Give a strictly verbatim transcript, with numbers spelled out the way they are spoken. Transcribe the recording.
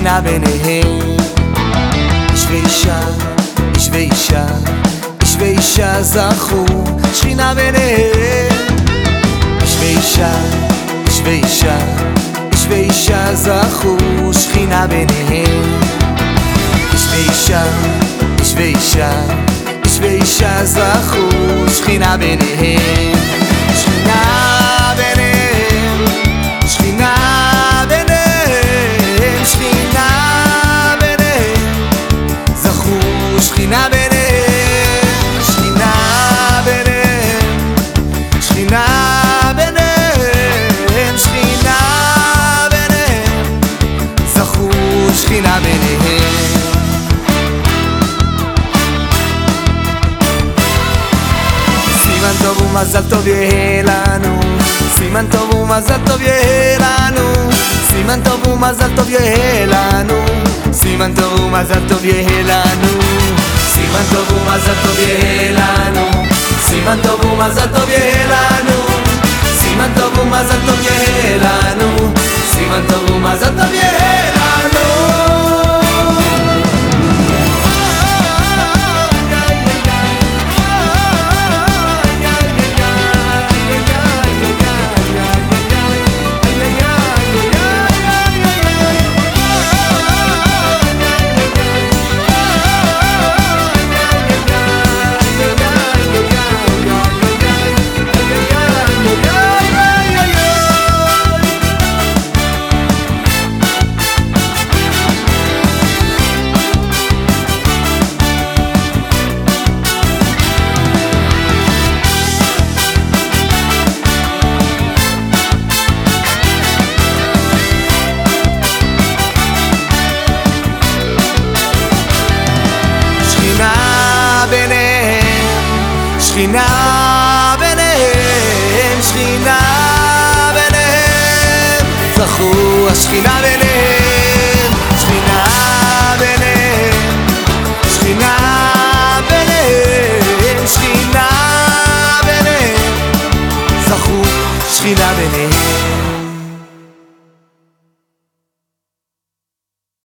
שכינה ביניהם. איש ואישה, איש ואישה, איש ואישה זכו, שכינה ביניהם. איש ואישה, איש ואישה, איש ואישה זכו, שכינה ביניהם. איש ואישה, איש ואישה, איש ואישה זכו, שכינה ביניהם. שכינה ביניהם, שכינה ביניהם, שכינה ביניהם, זכו, שכינה ביניהם. שכינה ביניהם, שכינה ביניהם, שכינה ביניהם, זכו, שכינה ביניהם. סימן טוב ומזל טוב יהיה לנו, סימן טוב ומזל טוב יהיה לנו, סימן טוב ומזל טוב יהיה לנו, סימן טוב ומזל טוב יהיה לנו, סימן טוב ומזל טוב יהיה לנו, סימן טוב ומזל טוב יהיה לנו, סימן טוב ומזל טוב יהיה לנו, סימן טוב ומזל טוב יהיה לנו. שכינה ביניהם, שכינה ביניהם, זכו השכינה ביניהם.